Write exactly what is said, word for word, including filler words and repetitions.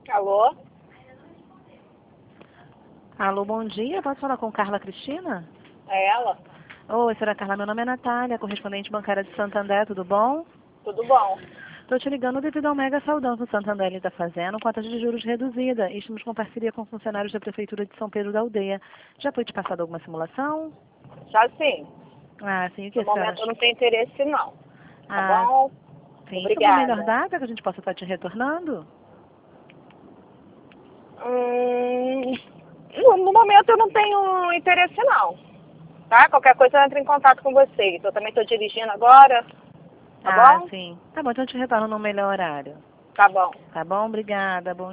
Alô? Alô, bom dia. Posso falar com Carla Cristina? É ela? Oi, senhora Carla, meu nome é Natália, correspondente bancária de Santander, tudo bom? Tudo bom? Estou te ligando devido ao mega saudão que o Santander está fazendo com a taxa de juros reduzida. E estamos com parceria com funcionários da Prefeitura de São Pedro da Aldeia. Já foi te passada alguma simulação? Já sim. Ah, sim, o que No a senhora momento eu acha? não tenho interesse não. Tá Ah, bom? sim. Isso é uma melhor Obrigada. data que a gente possa estar te retornando? Hum, no, no momento eu não tenho interesse não. Tá? Qualquer coisa eu entro em contato com vocês. Eu também estou dirigindo agora. Tá Ah, bom? sim. Tá bom, então eu te retorno no melhor horário. Tá bom. Tá bom? Obrigada. Bom